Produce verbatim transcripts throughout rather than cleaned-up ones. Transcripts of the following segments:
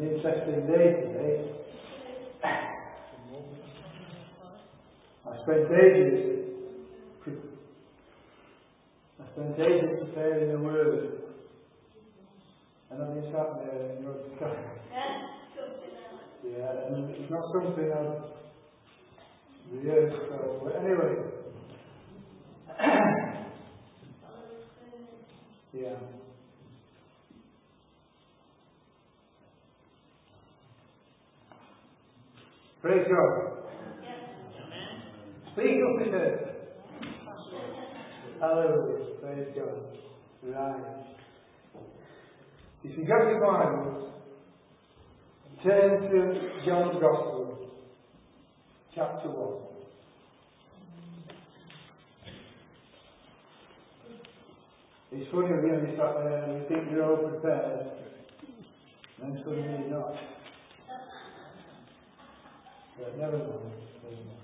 An interesting day today. I spent ages I spent ages preparing the word, and I've been sat there and you're just yeah, and it's not something I've rehearsed for, but anyway. Yeah. Praise God. Speak up in it. Hallelujah. Praise God. Right. If you got your Bibles, turn to John's Gospel, chapter one. It's funny when you start there and you think you're all prepared, and then suddenly you're not. But never mind. Never mind.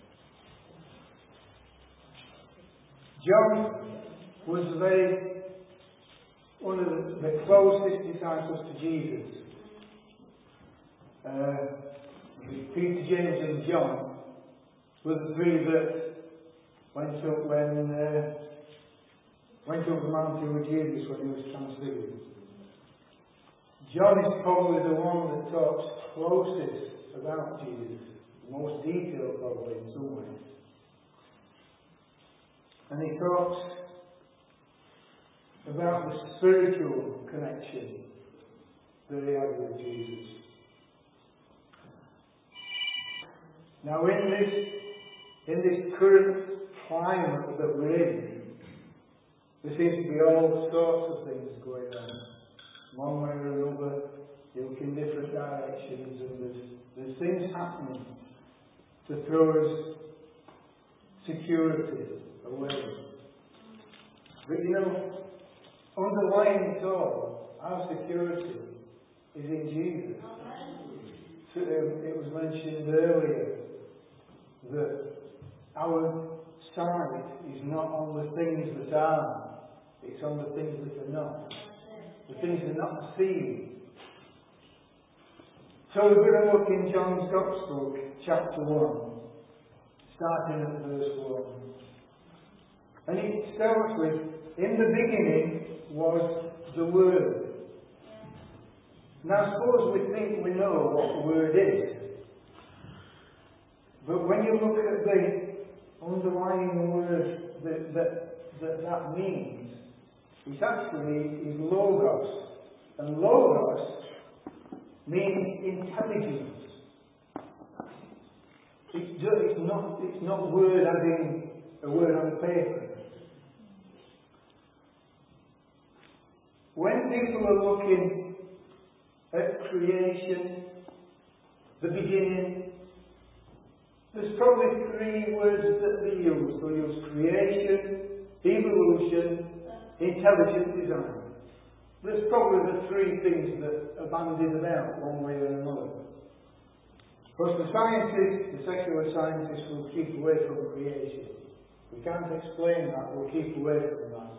John was very one of the, the closest disciples to Jesus. Uh, Peter, James, and John were the three that went up when uh, went up the mountain with Jesus when he was transfigured. John is probably the one that talks closest about Jesus, the most detailed probably in some ways. And he talks about the spiritual connection that he had with Jesus. Now in this in this current climate that we're in, there seems to be all sorts of things going on. One way or another, you look in different directions, and there's, there's things happening to throw us security away. But you know, underlying it all, our security is in Jesus. So, um, it was mentioned earlier that our sight is not on the things that are, it's on the things that are not. The things that are not seen. So we're going to look in John's Gospel, chapter one, starting at verse one. And it starts with, in the beginning was the Word. Now suppose we think we know what the Word is. But when you look at the underlying word that that, that, that means, it actually is logos. And logos means intelligence. It's, it's, not, it's not word as in a word on paper. When people are looking at creation, the beginning, there's probably three words that they use. They'll use creation, evolution, intelligent design. There's probably the three things that are bandied about one way or another. Of course, the scientists, the secular scientists, will keep away from creation. We can't explain that, we'll keep away from that.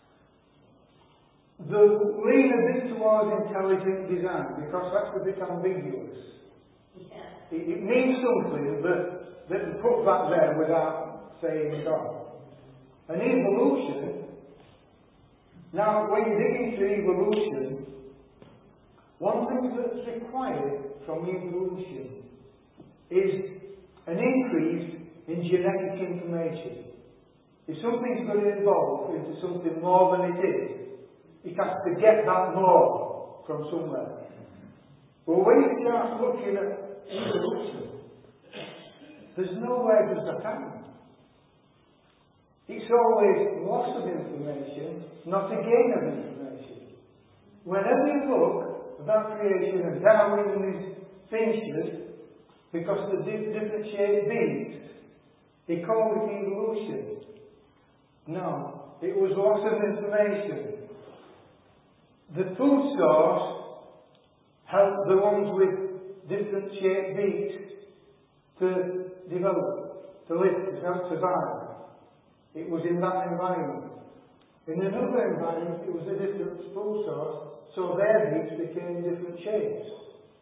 They'll lean a bit towards intelligent design, because that's a bit ambiguous. Yeah. It, it means something, but they can put that there without saying it all. And evolution, now when you dig into evolution, one thing that's required from evolution is an increase in genetic information. If something's going to evolve into something more than it is, it has to get that more from somewhere. But when you start looking at evolution, there's nowhere does that happen. It's always loss of information, not a gain of information. Whenever you look about creation, and Darwin and his finches, because the different shaped beaks, he called it evolution. No, it was loss of information. The food source helped the ones with different shaped beaks to develop, to live, to survive. It was in that environment. In another environment, it was a different food source, so their beaks became different shapes.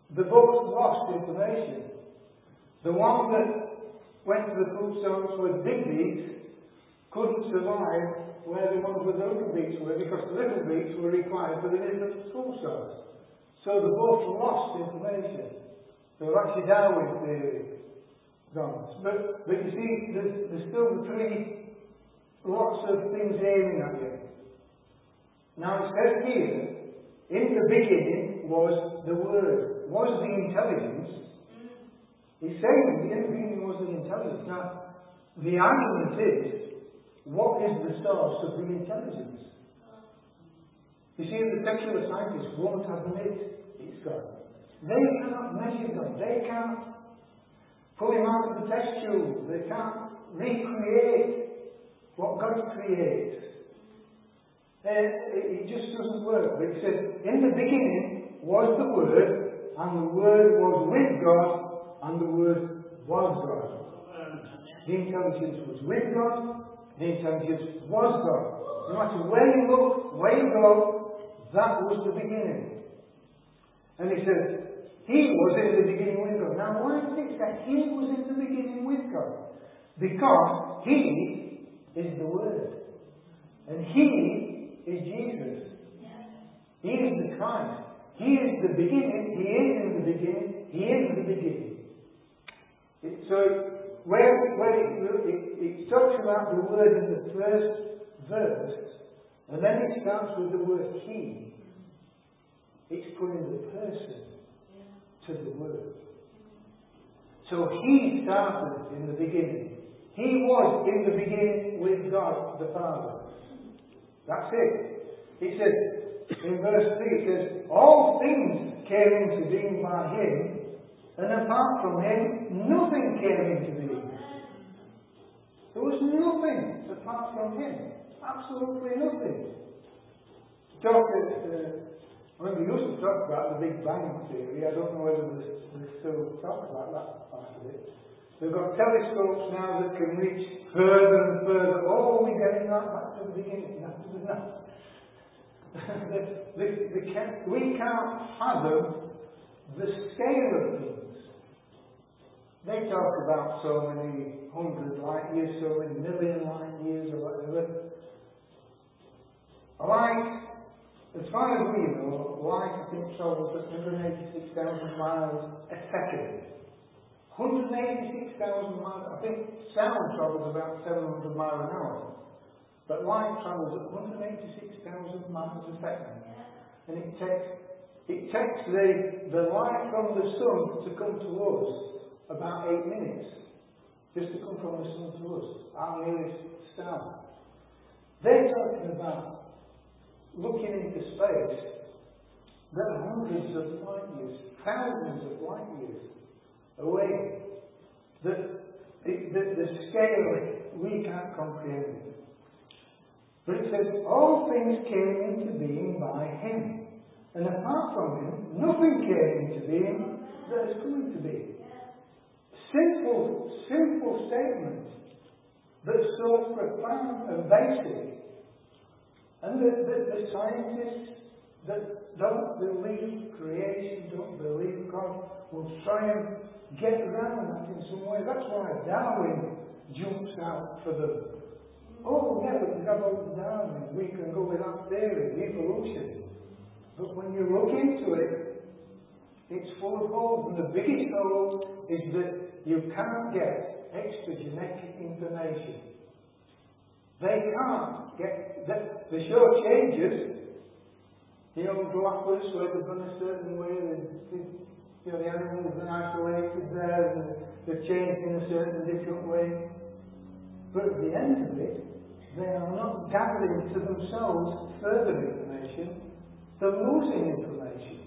They both lost information. The one that went to the food source with big beaks couldn't survive where the ones with the little beaks were, because the little beaks were required for the different food source. So they both lost information. So actually Darwin's theory gone. But, but you see, there's, there's still the three lots of things aiming at you. Now it says here, in the beginning was the Word, was the intelligence. He's saying in the beginning was the intelligence. Now, the argument is, what is the source of the intelligence? You see, the secular scientists won't admit it's God. They cannot measure God. They can't pull him out of the test tube. They can't recreate what God creates. Uh, it, it just doesn't work. But it says, in the beginning was the Word, and the Word was with God, and the Word was God. The intelligence was with God, the intelligence was God. No matter where you look, where you go, that was the beginning. And he says, He was in the beginning with God. Now why is it that He was in the beginning with God? Because He is the Word. And He is Jesus. He is the Christ. He is the beginning. He is in the beginning. He is the beginning. It, so, where, where it, it, it talks about the Word in the first verse, and then it starts with the word He, it's putting the person to the Word. So He started in the beginning. He was in the beginning with God the Father. That's it. It says, in verse three, it says, all things came into being by Him, and apart from Him, nothing came into being. There was nothing apart from Him. Absolutely nothing. Talk, uh, when we used to talk about the Big Bang Theory, I don't know whether they still talk about that part of it. They've got telescopes now that can reach further and further. Oh, we're getting that back to the beginning. No, no. the, the, the can, we can't fathom the scale of things. They talk about so many hundred light years, so many million light years, or whatever. Light, as far as we know, light, I think, travels at one hundred eighty-six thousand miles a second. one hundred eighty-six thousand miles. I think sound travels about seven hundred miles an hour. But light travels at one hundred eighty-six thousand miles a second. And it takes, it takes the, the light from the sun to come to us about eight minutes. Just to come from the sun to us. Our nearest star. They're talking about looking into space. There are hundreds of light years, thousands of light years away. The, the, the, the scale we can't comprehend. But it says, all things came into being by Him. And apart from Him, nothing came into being that is coming to be. Simple, simple statement, but so profound and basic. And the, the, the scientists that don't believe creation, don't believe God, will try and get around that in some way. That's why Darwin jumps out for them. Oh, yeah, we can have all Darwin. We can go with that theory, evolution. But when you look into it, it's full of holes. And the biggest hole is that you can't get extra genetic information. They can't get, the, the show changes. You know, go upwards, so they've done a certain way, the, the, you know, the animals are isolated there, and they're changed in a certain different way. But at the end of it, they are not gathering to themselves further information, they're losing information.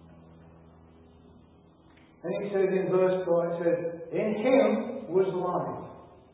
And he says in verse four, it says, in Him was life.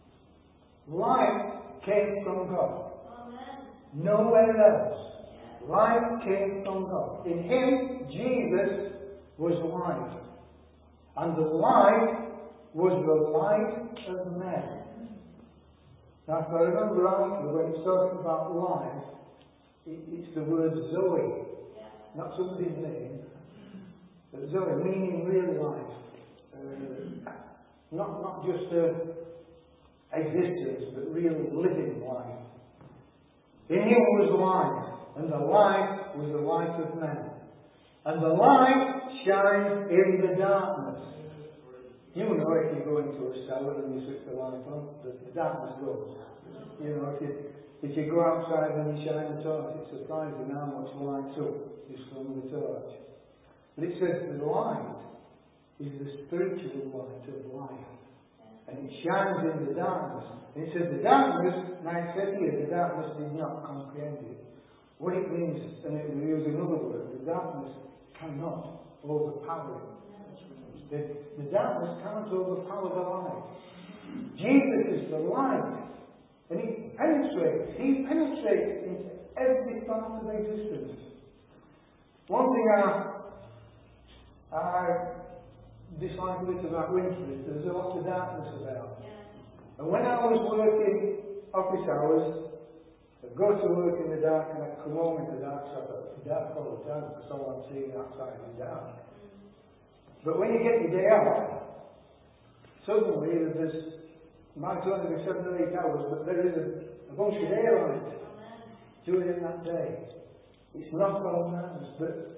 Life came from God. Amen. Nowhere else. Life came from God. In Him, Jesus was life. And the light was the light of men. Now, if I remember rightly, when it's talking about life, it, it's the word Zoe. Yeah. Not somebody's name. Zoe, meaning real life. Uh, not, not just uh, existence, but real living life. In him was life, and the light was the light of men. And the light shines in the darkness. You know, if you go into a cellar and you switch the light on, the darkness goes. You know, if you, if you go outside and you shine the torch, it's surprising how much lights up just from the torch. But it says the light is the spiritual light of life. And it shines in the darkness. And it says the darkness, now it says here, the darkness did not comprehend it. What it means, and it will use another word, the darkness cannot overpower it. The, the darkness cannot overpower the light. Jesus is the light. And he penetrates, he penetrates into every part of existence. One thing I, I dislike a bit about winter is there's a lot of darkness about. And when I was working office hours, I'd go to work in the dark and I'd come home in the dark, so I thought it's dark all the time because all I'm seeing outside is dark. But when you get your day out, suddenly there's, might only be seven or eight hours, but there is a, a bunch of daylight during that day. It's not all darkness, but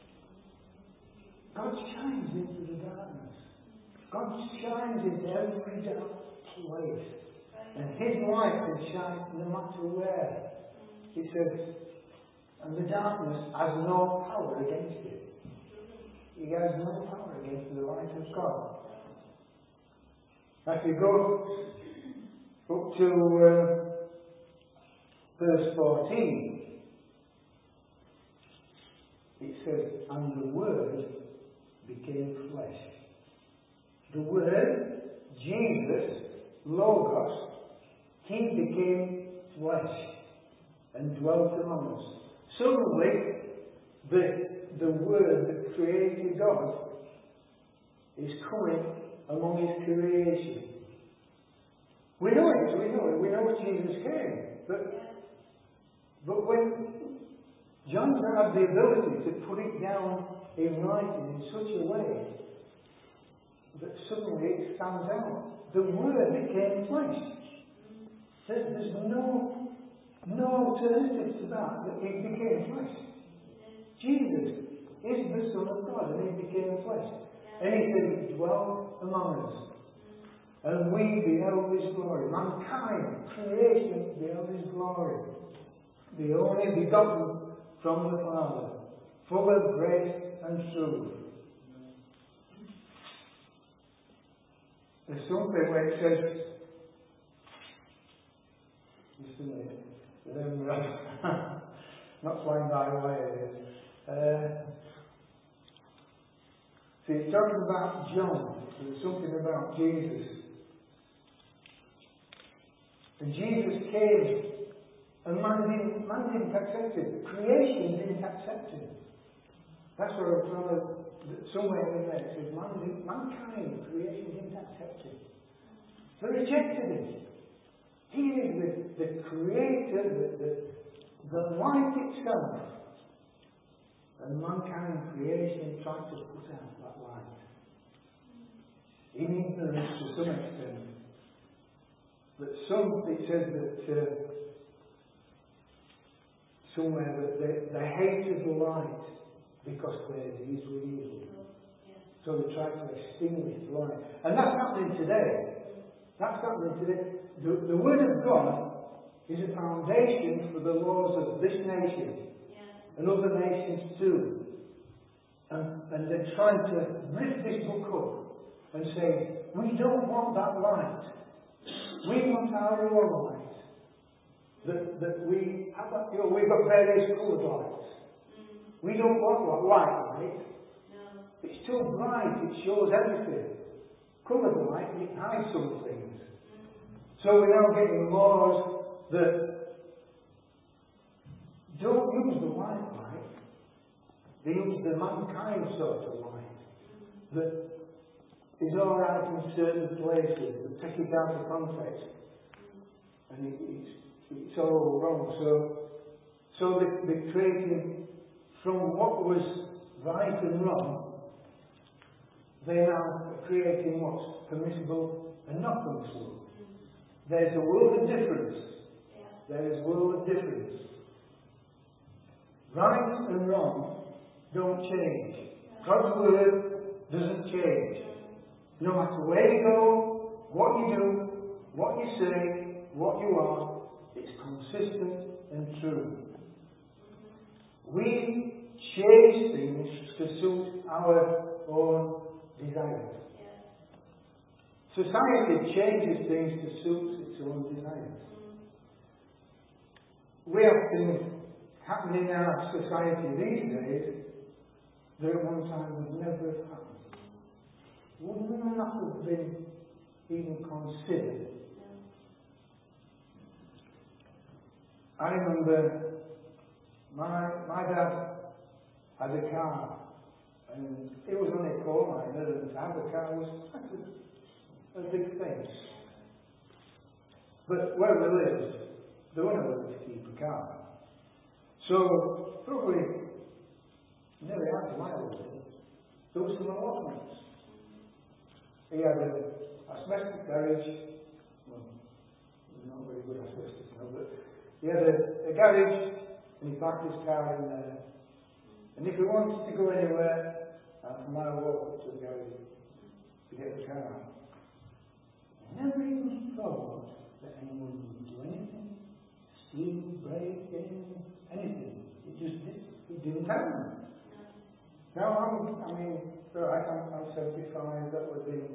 God shines into the darkness. God shines into every dark place. And His light can shine no matter where. He says, and the darkness has no power against it. He has no power against the light of God. Now if you go up to uh, verse fourteen, it says, and the Word became flesh. The Word, Jesus, Logos, He became flesh and dwelt among us. Suddenly, the, the Word that created God is coming among His creation. We know it, we know it, we know Jesus came. But, but when John had the ability to put it down in writing in such a way that suddenly it stands out. The Word became flesh. There's, there's no, no alternative to that, that He became flesh. Jesus is the Son of God, and He became flesh. And He said He dwelt among us. And we beheld His glory. Mankind, creation, beheld His glory. The only begotten from the Father, full of grace and truth. There's something where it says, just a minute, um, not flying by wire here. Uh, see, it's talking about John, there's something about Jesus. And Jesus came, and man didn't, man didn't accept Him. Creation didn't accept Him. That's what I'm trying to, somewhere in there it says, man didn't, mankind, creation didn't accept Him. They rejected Him. He is the, the creator, the, the, the light itself. And mankind, creation, tried to put out that light. In ignorance to some extent. But some, it says that, uh, somewhere that they, they hated the light because their deeds were evil. So they tried to extinguish the light. And that's happening today. That's happening today. The, the Word of God is a foundation for the laws of this nation and other nations too. And, and they're trying to lift this book up and say, we don't want that light. We want our own light. That, that we have, you know, we've got various coloured lights. Mm. We don't want what white light. No. It's too bright, it shows everything. Coloured light, it hides some things. Mm. So we're now getting laws that don't use the white light, they use the mankind sort of light. Mm. That is alright in certain places, that take it out of context. Mm. And it, it's It's all wrong. So, so they, they're creating from what was right and wrong, they now are creating what's permissible and not permissible. There's a world of difference. There is a world of difference. Right and wrong don't change. God's word doesn't change. No matter where you go, what you do, what you say, what you are, it's consistent and true. We change things to suit our own desires. Society changes things to suit its own desires. We have things happening in our society these days that at one time would never have happened. Would not have been even considered. I remember my my dad had a car, and it was on a coal mine, and to have a car was a, a big thing. But where we lived, there were no way to keep a car. So, probably nearly half a mile away, there were some allotments. He had a asbestos garage. Well, not very good asbestos now, but he had a, a garage, and he parked his car in there. And if he wanted to go anywhere, half a mile walk up to the garage to get the car. He never even thought that anyone would do anything. Steal, break, anything, anything. It just did, it didn't happen. Now I'm, I mean, right, I'm, I'm seventy-five, that would be,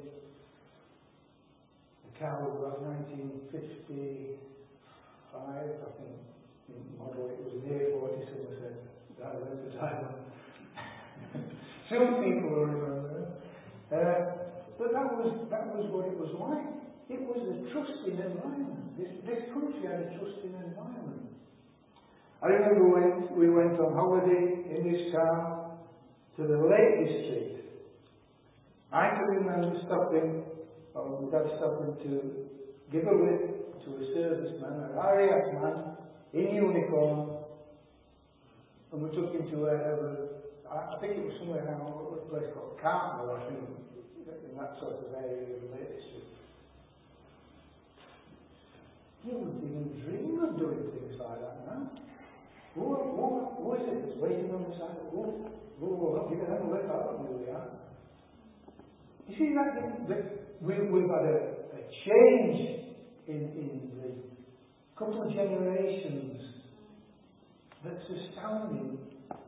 the car was about nineteen fifty-five, I think, model, it was an A forty, someone said, that was the time. Some people will remember. Uh, but that was, that was what it was like. It was a trusting environment. This, this country had a trusting environment. I remember when we went on holiday in this car to the Lake District. I can remember stopping, or my dad stopping to give a whip to a serviceman, a R A F man, in uniform, and we took him to wherever, I, I think it was somewhere around a place called Cartmel, I think, in that sort of area of the Lake District. You wouldn't even dream of doing things like that now. Who, who, who is it that's waiting on the side? Who, who, who, give them a look, I don't know who they are. You see that, that we, we've had a, a change in, in the couple of generations that's astounding,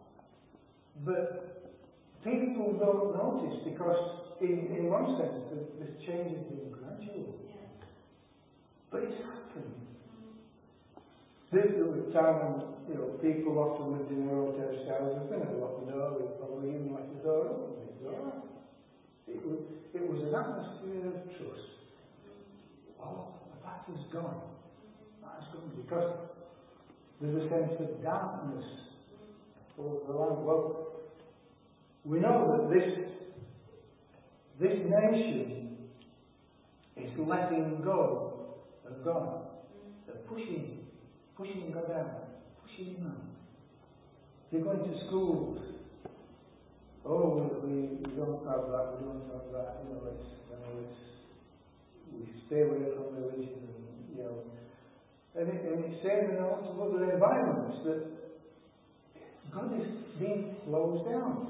but people don't notice because in, in one sense the, the change has been gradual. But it's happened. This was a time when, you know, people often lived in their hotel cells and they never locked the door, they probably even left the door open. It was alright. It was, it was an atmosphere of trust. Oh, that is gone. That is gone because there's a sense of darkness over the land. Well, we know that this, this nation is letting go of God. They're pushing, pushing God out, pushing Him out. They're going to schools. Oh, we, we don't have that, we don't have that, you know, it's, you know, it's, we stay away from religion, and, you know. And, it, and it's saying in lots of other environments that God is being closed down.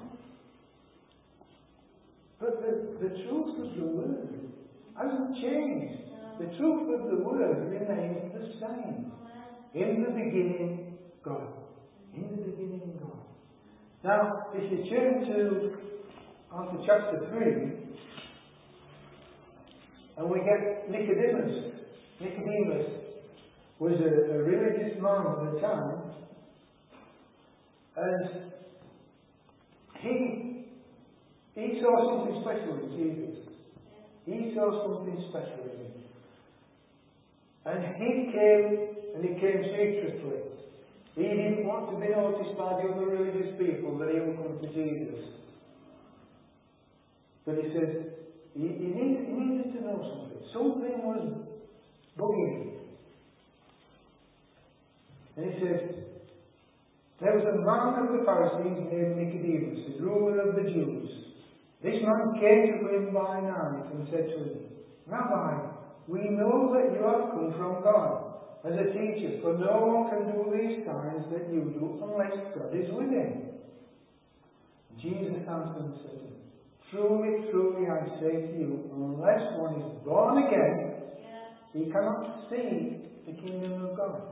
But the, the truth of the Word hasn't changed. The truth of the Word remains the same. In the beginning, God. In the beginning, God. Now, if you turn to on to chapter three, and we get Nicodemus. Nicodemus was a, a religious man at the time, and he he saw something special in Jesus. He saw something special in him. And he came, and he came secretly. He didn't want to be noticed by the other religious people that he would come to Jesus. But he said, he, he, needed, he needed to know something. Something was bugging him. And he said, there was a man of the Pharisees named Nicodemus, the ruler of the Jews. This man came to him by night and said to him, Rabbi, we know that you have come from God as a teacher, for no one can do these signs that you do unless God is with him. Jesus answered and said to him, Truly, truly, I say to you, unless one is born again, he cannot see the kingdom of God.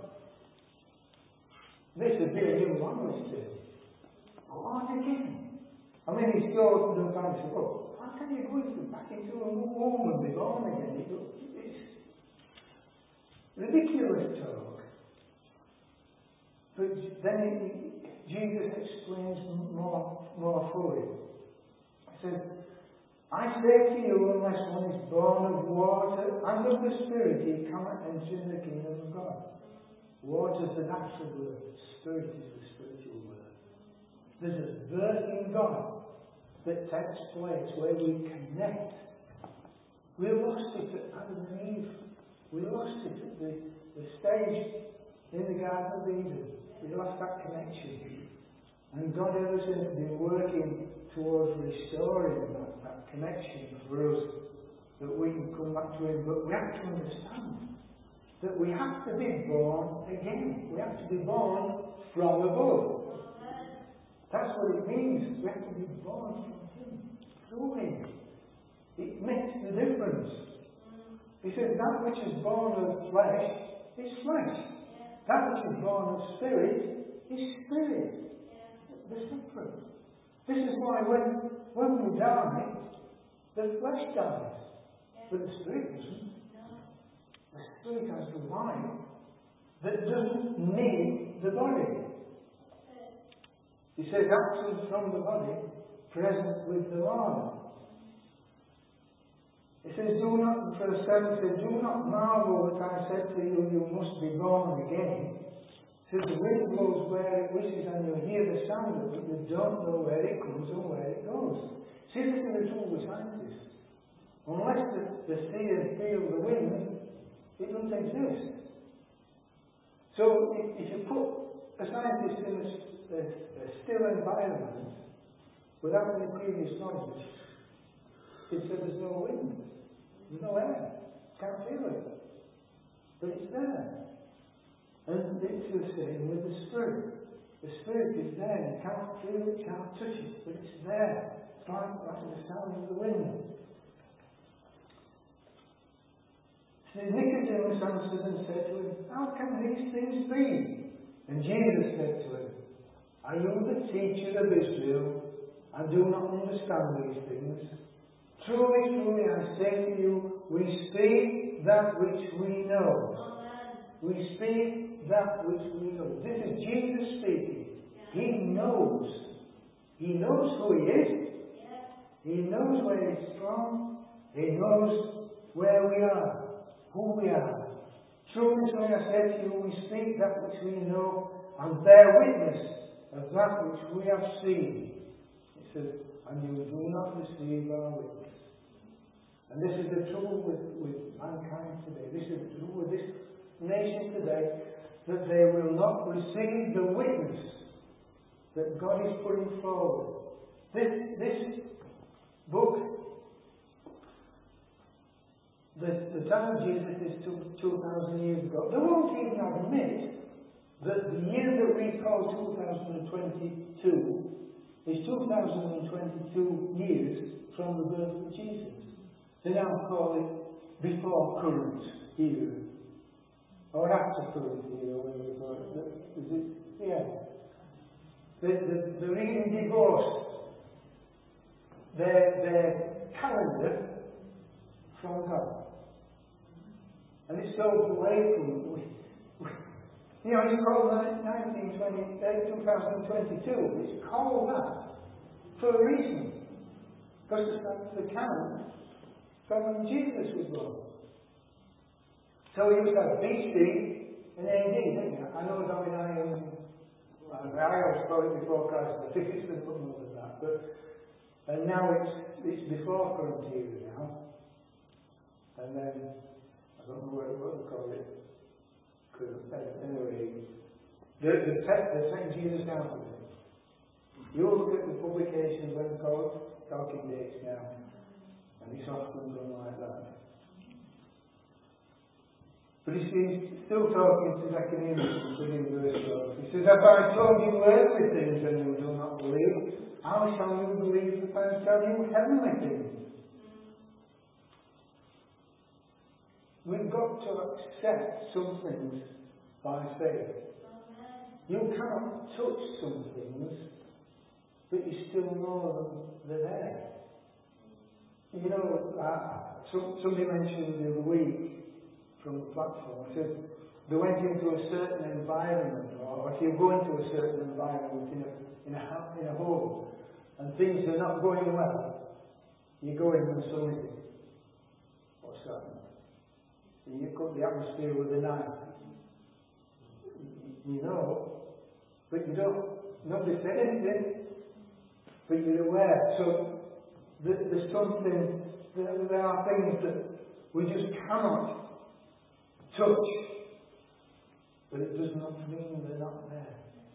This would be a new language to him. Born again. I mean, he still opened up and said, well, how can you go into, back into a new womb and be born again? It's ridiculous talk. But then he, Jesus explains more, more fully. He says, I say to you, unless one is born of water and of the Spirit, he cannot enter the kingdom of God. Water is the natural word. Spirit is the spiritual word. There's a birth in God that takes place where we connect. We lost it at Adam and Eve. We lost it at the, the stage in the Garden of Eden. We lost that connection. And God has been working towards restoring that, that connection for us, that we can come back to Him. But we have to understand that we have to be born again. We have to be born from above. That's what it means. We have to be born from Him, through Him. It makes the difference. He says, that which is born of flesh is flesh. That which is born of spirit is spirit. They're separate. This is why when, when we die, the flesh dies. But the spirit doesn't. The spirit has the life that doesn't need the body. He says, absent from the body, present with the Lord. He says, do not, verse seven says, do not marvel that I said to you, you must be born again. He says, the wind blows where it wishes and you hear the sound of it, but you don't know where it comes or where it goes. See, this is the trouble with scientists. Unless the, the seers feel the wind, it doesn't exist. So, if, if you put a scientist in a, a, a still environment, without any previous knowledge, it says there's no wind, there's no air, can't feel it. But it's there. And it's the same with the Spirit. The Spirit is there, you can't feel it, can't touch it, but it's there. It's like, like the sound of the wind. So Nicodemus answered and said to him, how can these things be? And Jesus said to him, are you the teacher of Israel and do not understand these things? Truly, truly, I say to you, we speak that which we know. Amen. We speak that which we know. This is Jesus speaking. Yeah. He knows. He knows who He is. Yeah. He knows where He's from. He knows where we are, who we are. Truly, truly, I say to you, we speak that which we know and bear witness of that which we have seen. It says, and you do not receive our witness. And this is the trouble with, with mankind today. This is the trouble with this nation today, that they will not receive the witness that God is putting forward. This, this book, the, the time of Jesus is two thousand years ago. They won't even admit that the year that we call two thousand twenty-two is two thousand twenty-two years from the birth of Jesus. They now call it before current era. Or after current era, whatever they call it. Is it? Yeah. They, they, they're even divorced their, their calendar from God. And it's so blatant. You know, it's called nineteen twenty, uh, twenty twenty-two. It's called that for a reason. Because it's the calendar from when Jesus was born. So you have B C and A D, didn't you? I know that I am, I always call it before Christ, but I think it's been put more than that. But, and now it's, it's before current era now. And then, I don't know what, what we call it. Anyway, the, the text, the second Jesus down with it. You look at the publications when called talking dates now, and it's often done like that. But he seems still talking to Nicodemus in verse twelve. He says, "If I told you earthly things and you do not believe, how shall you believe if I tell you heavenly things?" We've got to accept some things by faith. You cannot touch some things, but you still know they're there. You know, uh, some, somebody mentioned the other week from the platform, said they went into a certain environment, or if you go into a certain environment in a, in a, in a home, and things are not going well, you go in and somebody, what's that? And you cut the atmosphere with a knife. You know, but you don't, nobody said anything, but you're aware. So there's something, there are things that we just cannot touch, but it does not mean they're not there.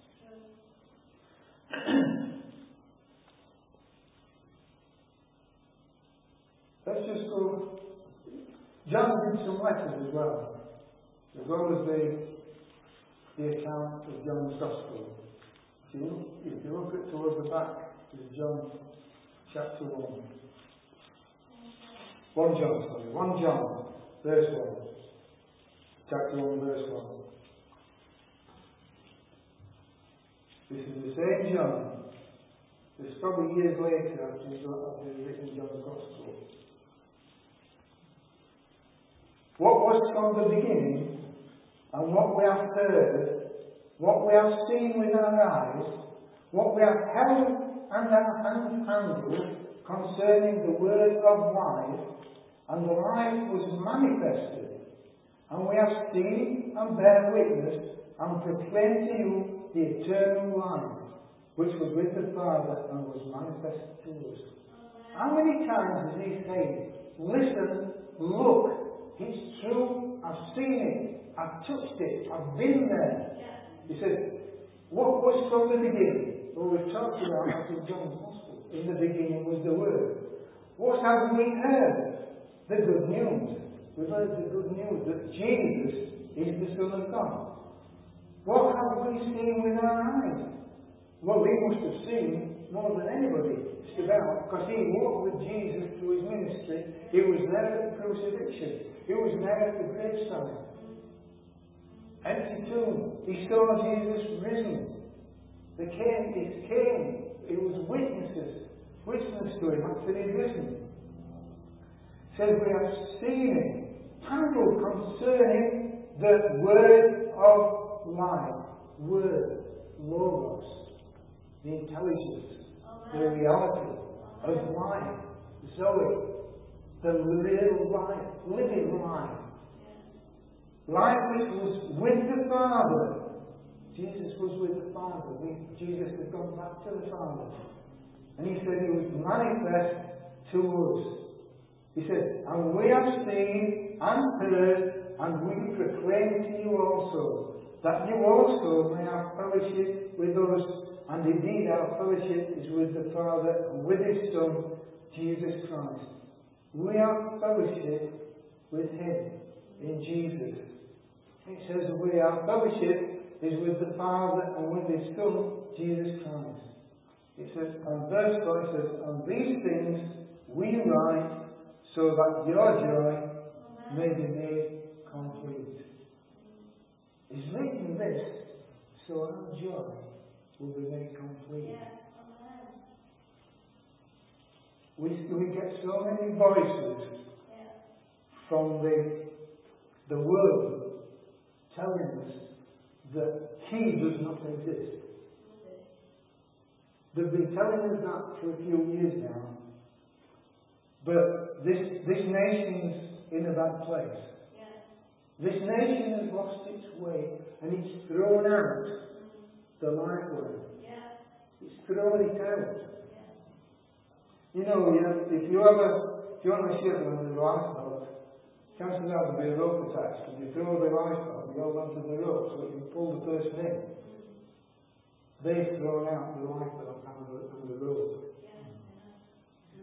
Let's just go. John did some letters as well, as well as the, the account of John's Gospel. If you look, if you look at towards the back, there's John chapter one. One John, sorry, one John, verse one. Chapter one, verse one. This is the same John. It's probably years later after he's written John's Gospel. What was from the beginning, and what we have heard, what we have seen with our eyes, what we have held and our hands handled concerning the word of life, and the life was manifested, and we have seen and bear witness and proclaim to you the eternal life, which was with the Father and was manifested to us. How many times does he say, listen, look, it's true, I've seen it, I've touched it, I've been there. He says, what was from the beginning? Well, we've talked about that in John's Gospel. In the beginning was the Word. What have we heard? The good news. We've heard the good news that Jesus is the Son of God. What have we seen with our eyes? Well, we must have seen more than anybody, just about, because he walked with Jesus through his ministry. He was there at the crucifixion. He was there at the graveside. Empty tomb. He saw Jesus risen. They came, it came. It was witnesses. Witness to him after he'd risen. Says we have seen it. Handled concerning the word of life. Word. Logos. The intelligence. The reality of life. Zoe. The real life. Living life. Life which was with the Father. Jesus was with the Father. We, Jesus had gone back to the Father. And he said he was manifest to us. He said, and we have seen and heard, and we proclaim to you also, that you also may have fellowship with us. And indeed our fellowship is with the Father and with his Son, Jesus Christ. We have fellowship with him in Jesus. It says we have fellowship is with the Father and with his Son, Jesus Christ. It says, and verse four it says, and these things we write so that your joy may be made complete. He's written this so our joy will be made complete. Yeah. We, we get so many voices yeah. from the, the world telling us that he does not exist. Okay. They've been telling us that for a few years now. But this, this nation's in a bad place. Yeah. This nation has lost its way and it's thrown out mm-hmm. the life way. Yeah. It's thrown it out. You know, if you have a, if you want a ship on the lifeboat, chances are there'll be a rope attached. If you throw the lifeboat, you hold onto the rope so you can pull the person in. They've thrown out the lifeboat and the, and the rope.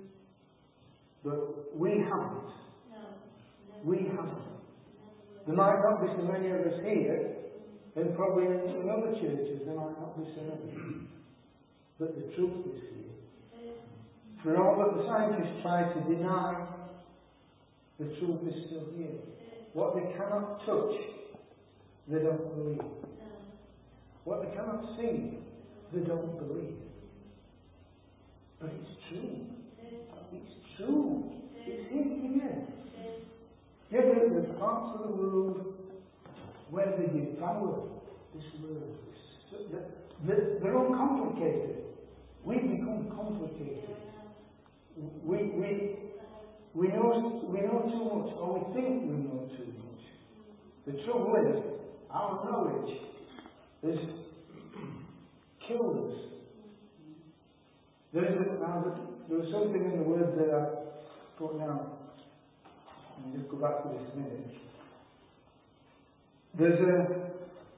There might not be so many of us here, and probably in, in other churches there might not be so many. But the truth is here. For all that the scientists try to deny, the truth is still here. What they cannot touch, they don't believe. What they cannot see, they don't believe. But it's true. It's true. It's here. Yeah, there's parts of the world where they devour this world. They're, they're uncomplicated. We become complicated. We, we, we, know, we know too much, or we think we know too much. The trouble is, our knowledge has killed us. There, is a, now, there was something in the word that I put down. I'll just go back to this a minute. There's a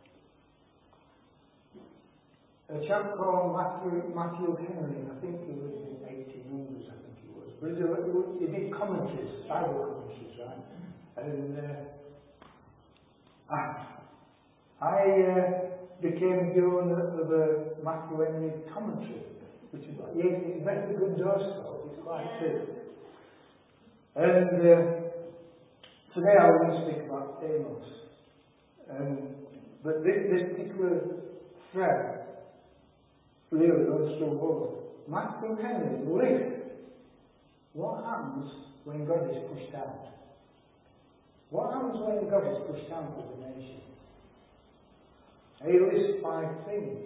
a chap called Matthew, Matthew Henry. I think he was in eighteen hundreds, I think he was. But he, he did commentaries, Bible commentaries, right? And uh, I, I uh, became the owner of a Matthew Henry commentary, which is like, yeah, it's very good doorstop. It's quite thick. And uh, today I want to speak about Amos. Um, but this, this particular thread really goes through all. Matthew Henry lived. What happens when God is pushed out? What happens when God is pushed out of the nation? He lists five things.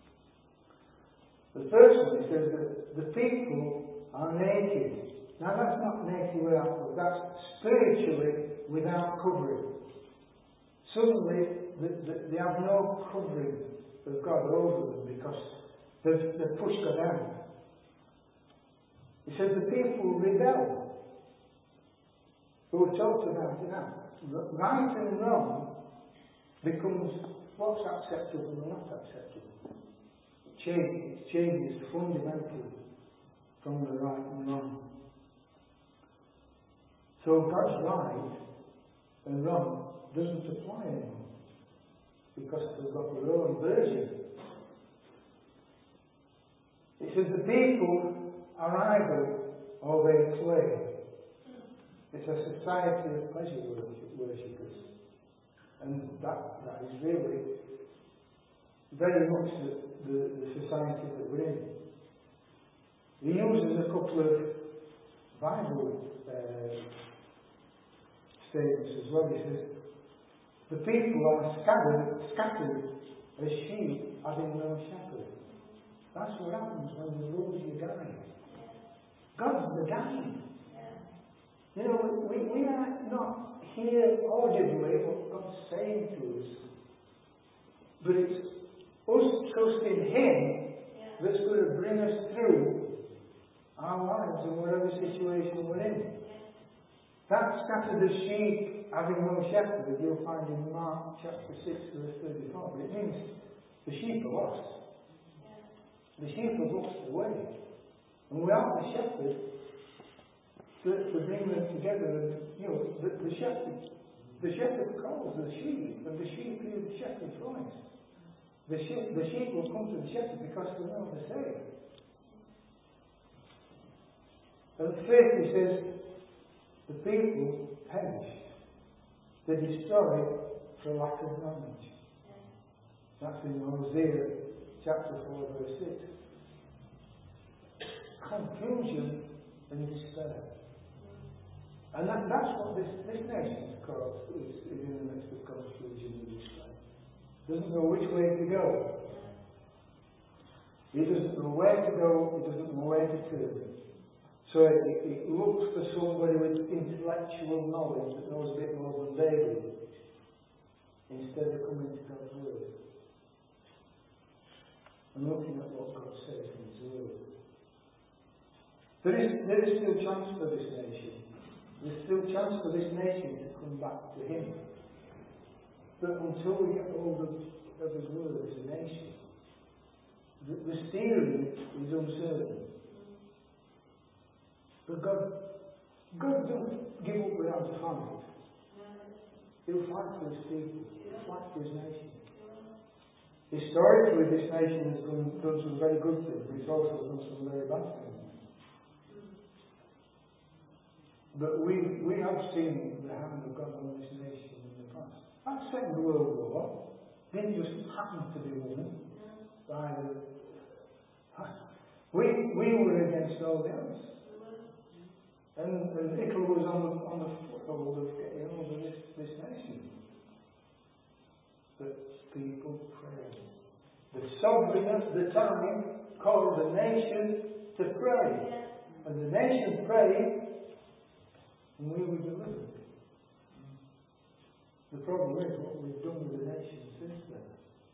The first one, he says that the people are naked. Now that's not naked without covering, that's spiritually without covering. Suddenly the, the, they have no covering of God over them because they've, they've pushed God out. He says the people rebel. But we've talked about it now. Right and wrong becomes what's acceptable and not acceptable. It changes, it changes fundamentally from the right and wrong. So God's right and wrong doesn't apply anymore because they've got their own version. It says the people are idol or they slave. It's a society of pleasure worshippers. And that, that is really very much the, the, the society that we're in. He uses a couple of Bible uh, statements as well. He says, the people are scattered, scattered as sheep having no shepherd. That's what happens when the lose your guide. God's the guide. You know, we, we are not hear audibly what God's saying to us, but it's us trusting Him that's going to bring us through our lives in whatever situation we're in. That scattered as sheep having no shepherd, you'll find in Mark chapter six, verse thirty-four. But it means the sheep are lost. The sheep have lost the way. And without the shepherd to, to bring them together, and, you know, the, the shepherd the shepherd calls the sheep, and the sheep hear the shepherd's voice. The sheep, the sheep will come to the shepherd because they know the saying. And fifth, he says, the people perish. They're destroyed for lack of knowledge. That's in Hosea chapter four, verse six. Confusion and despair. And that, that's what this, this nation is called, is, is in the midst of confusion and despair. Doesn't know which way to go. He doesn't know where to go, he doesn't know where to turn. So it, it looks for somebody with intellectual knowledge that knows a bit more than they do, instead of coming to God's Word and looking at what God says in His Word. There is, there is still chance for this nation. There's still chance for this nation to come back to Him. But until we get hold of, of His Word as a nation, the, the steering is uncertain. But God, God doesn't give up without a fight. He'll fight for his people. He'll fight for his nation. Historically, this nation has done, done some very good things, but it's also done some very bad things. But we we have seen the hand of God on this nation in the past. That Second World War didn't just happen to be won by the... We, we were against all the others. And, and Hitler was on the, on the foothold of getting over this, this nation. But people prayed. The sovereign of the time called the nation to pray. And the nation prayed, and we were delivered. The problem is what we've done with the nation since then.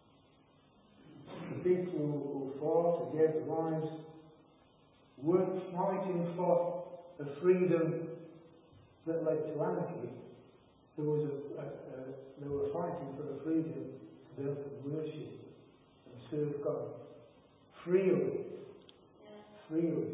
The people who, who fought and gave their lives weren't fighting for a freedom that led to anarchy. There was a, a, a, they were fighting for the freedom to be able to worship and serve God freely. Freely.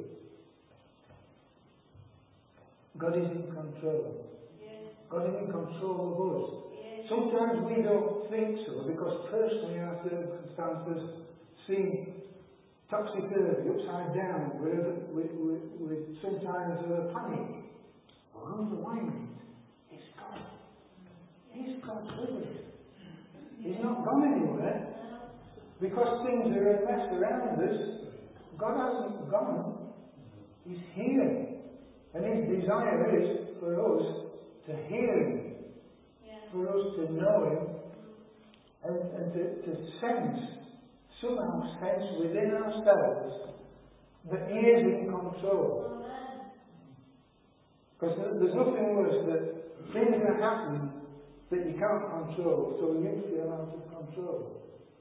God is in control. God is in control of us. Sometimes we don't think so because personally our circumstances seem topsy-turvy, upside down, with, with, with, with sometimes a panic. Or underlying it is God. He's God's with us. He's not gone anywhere. Because things are a mess around us, God hasn't gone. He's here. And His desire is for us to hear Him. For us to know Him. And, and to, to sense, somehow sense within ourselves that He is in control. Because there's nothing worse that things are happening that you can't control, so you feel out of control.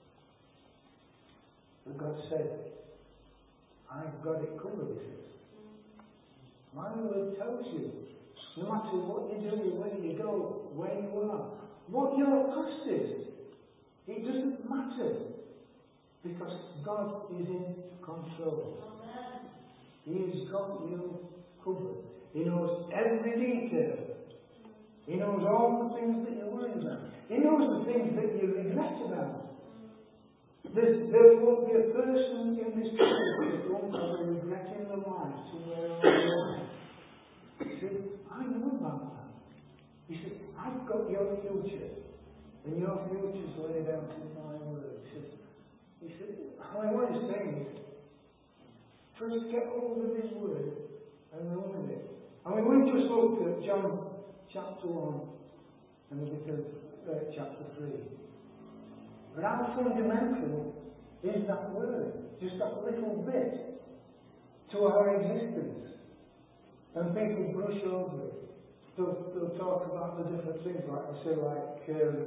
But God said, I've got it covered. My word tells you, no matter what you do, where you go, where you are, what your past is, it doesn't matter. Because God is in control. He has got you covered. He knows every detail. He knows all the things that you're worried about. He knows the things that you regret about. There's, there won't be a person in this country that won't have a regret in their life somewhere along the line. He said, I know about that. He said, I've got your future. And your future's laid out in my word. He said, he said what he's saying is, first get hold of His word and run with it. I mean, we just looked at John chapter one and a bit of uh, chapter three. But how fundamental is that word? Just that little bit to our existence. And people brush over it. They'll, they'll talk about the different things, like I say, like, um,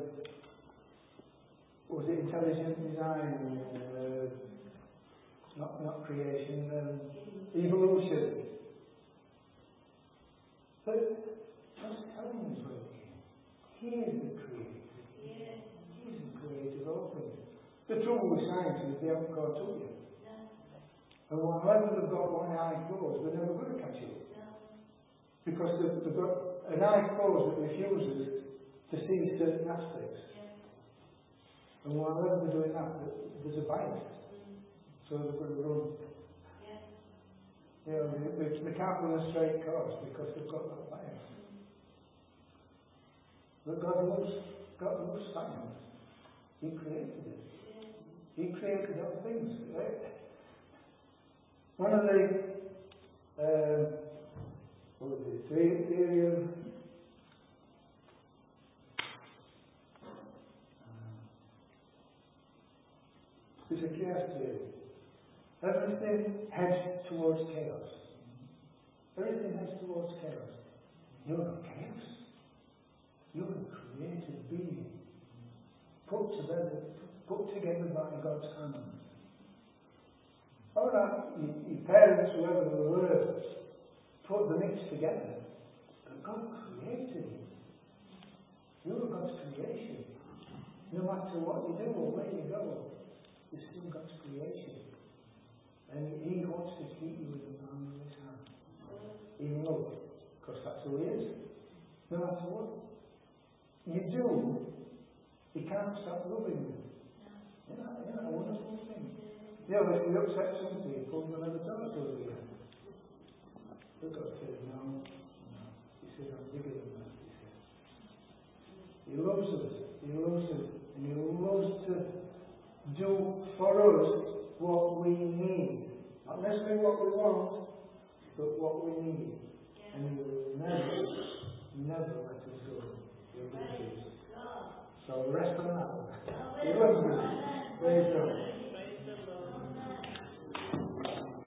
was it intelligent design? Uh, not, not creation, um, evolution. But just telling us about Him. He is the creator. Yeah. He is the creator of all things. The trouble with science is they haven't caught up yet. No. And whenever they've got one eye closed, they're never going to catch up. No. Because they've, they've got an eye closed that refuses to see certain aspects. Yeah. And whenever they're doing that, there's a bias. Mm. So they're going to run. Yeah. You know, they, they can't run a straight course because they've got that bias. But God loves, God loves science. He created it. He created all things. Right? One of the, uh, what was it, theory, theory of, uh, it's a chaos theory. Everything heads towards chaos. Everything heads towards chaos. You're not chaos. You're a created being. Put together, put together by God's hand. All right, your parents, whoever they were, put the mix together. But God created it. You're God's creation. No matter what you do or where you go, you're still God's creation. And He wants to keep you with the palm of His hand. In love. Because that's who He is. No matter what you do can't stop loving them. Isn't that, isn't that a wonderful thing? You know, if we upset some people, we'll never talk to them again. We've got to say, no, no. He says, I'm bigger than that, he says. He loves us. He loves us. And he loves to do for us what we need. Not necessarily what we want, but what we need.